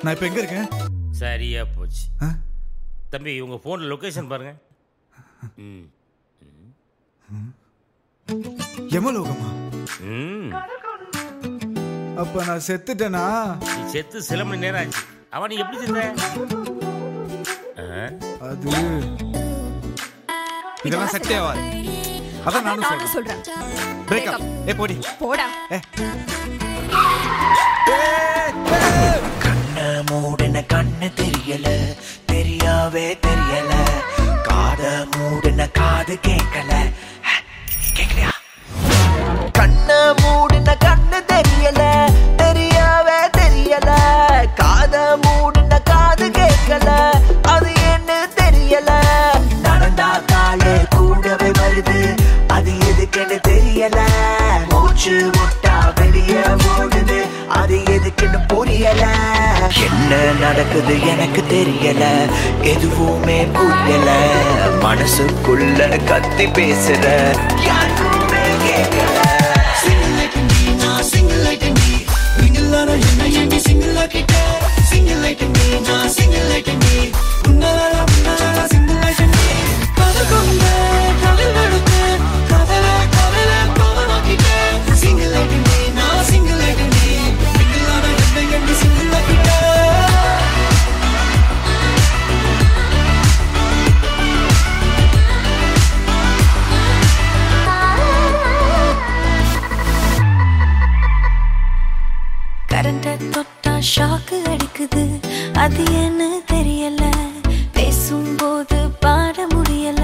நான் இப்போ எங்க இருக்கேன்? சரியா போச்சு. தம்பி உங்க போன்ல லொகேஷன் பாருங்க. யமலோகமா? அப்ப நான் செத்துட்டேனா? நீ செத்து சில மணி நேரம் ஆச்சு. அவன் நீ எப்படி செத்த? அது இதெல்லாம் செட்டே ஆகாது. அதான் நானும் சொல்றேன். பிரேக்கப். போடி போடா. கண்ண மூடன கண்ணு தெரியல, தெரியாவே தெரியல. காத மூடன காது கேட்கல, கேட்கலையா? கண்ண மூடன கண்ணு தெரியல, தெரியாவே தெரியல. காத மூடன காது கேட்கல, அது என்ன தெரியல. நடந்தா காலே கூடவே வருது, அது எதுக்குன்னு தெரியல. மூச்சு முட்டா வெளியே ஓடுது, அது எதுக்குன்னு புரியல. என்ன நடக்குது எனக்கு தெரியல, எதுவுமே புரியல. மனசுக்குள்ள கத்தி பேசுற யாருக்குமே கேட்கல. கரண்ட தொட்டா ஷாக்கு அடிக்குது, அது என்ன தெரியல. பேசும்போது பாட முடியல,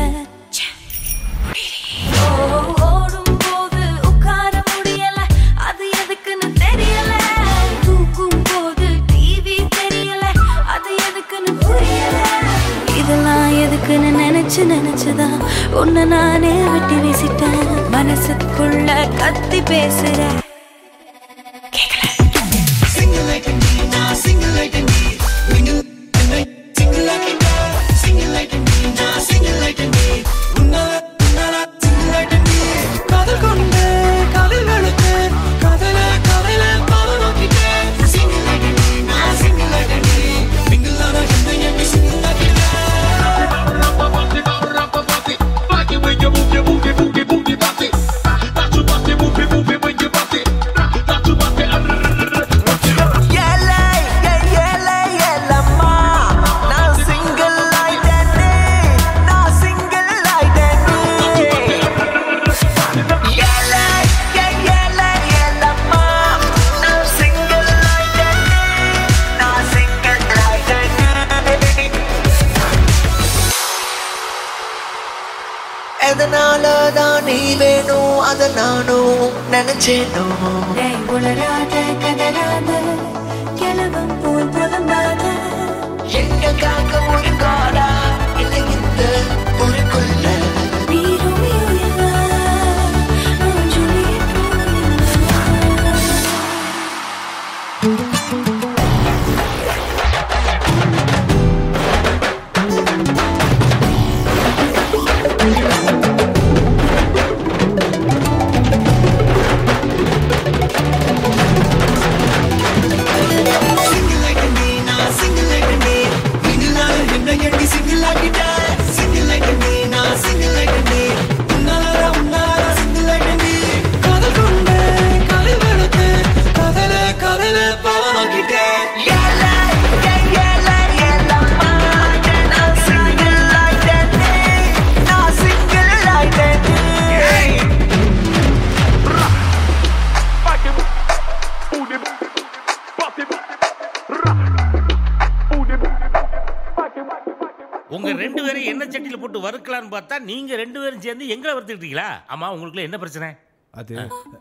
ஓடும் போது உட்கார முடியல, அது எதுக்குன்னு தெரியல. தூக்கும் போது டிவி தெரியல, அது எதுக்குன்னு புரியல. இதெல்லாம் எதுக்குன்னு நினைச்சுதான் உன்னை நானே விட்டு வீசிட்டேன். மனசுக்குள்ள கத்தி பேசுற எதனாலதான் நீ வேணும், அத நானும் நினைச்சேனும். உளராத கதராத கிழவன் போல் புலம்பாத எங்க காக்க ஒரு காடா இல்லை இந்த ஒரு கொல்ல. உங்க ரெண்டு பேரும் என்ன சட்டியில போட்டு வறுக்கலான்னு பார்த்தா நீங்க ரெண்டு பேரும் சேர்ந்து எங்களை வறுத்துக்கிட்டீங்களா? ஆமா, உங்களுக்குள்ள என்ன பிரச்சனை? அது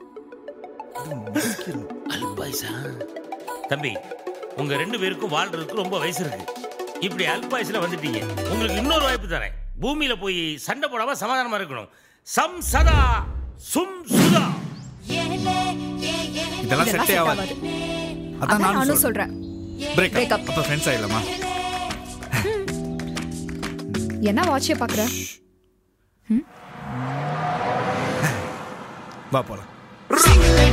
அல்பாயுசா? தம்பி, உங்க ரெண்டு பேருக்கும் வாழ்றதுக்கு ரொம்ப வயசு இருக்கு. இப்படி அல்பாயுசுல வந்துட்டீங்க. உங்களுக்கு இன்னொரு வாய்ப்பு தரேன். பூமியில போய் சண்டை போடாம சமாதானமா இருக்கணும். சம் சதா சும் சுதா. இதெல்லாம் செட்டே ஆகாது. அதான் நானும் சொல்றேன். பிரேக்கப். அப்ப ஃப்ரெண்ட்ஸ் ஆயிடலாமா? என்ன வாட்சிய பாக்குற? வா போலாம்.